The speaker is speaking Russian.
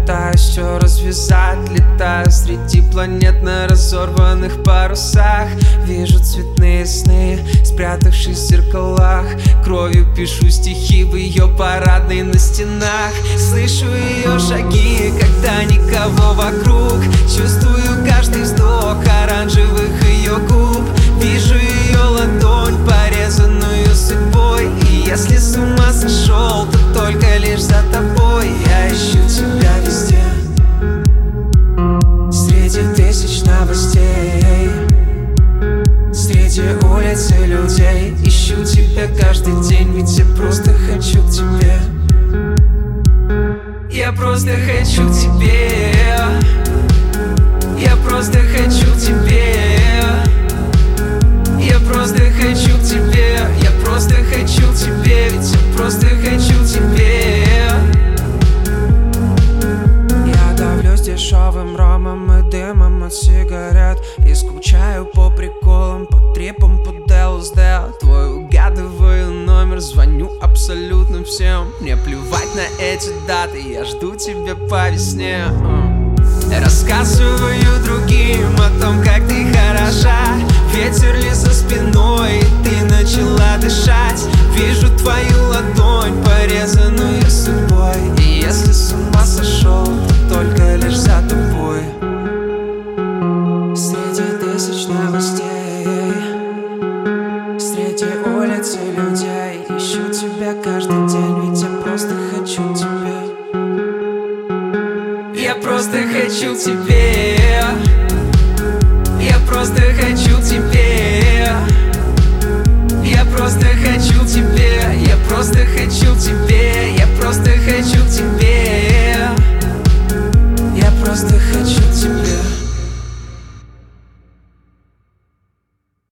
пытаюсь все развязать, летаю среди планет на разорванных парусах. Вижу цветные сны, спрятавшись в зеркалах. Кровью пишу стихи в ее парадной на стенах. Слышу ее шаги, когда никого вокруг. Чувствую каждый вздох оранжевых ее губ. Вижу ее ладонь, порезанную судьбой. И если с ума сошел, то только лишь за тобой. Я ищу тебя везде, среди тысяч новостей, среди улиц и людей. Ищу тебя каждый день, ведь я просто хочу к тебе. Я просто хочу к тебе. Я просто хочу к тебе. Я просто хочу к тебе. Я просто хочу к тебе, ведь я просто хочу к тебе. Я давлюсь дешевым ромом и дымом от сигарет. И скучаю по приколам, по трепам, по ЛСД. Твой угадываю номер, звоню абсолютно всем. Мне плевать на эти даты, я жду тебя по весне. Рассказываю другим о том, как ты хороша. Ветер лес за спиной, и ты начала дышать. Вижу твою ладонь, порезанную судьбой. И если с ума сошел, то только лишь за тобой. Среди тысяч новостей, среди улиц и людей. Ищу тебя каждый день, ведь я просто хочу к тебе. Я просто хочу к тебе.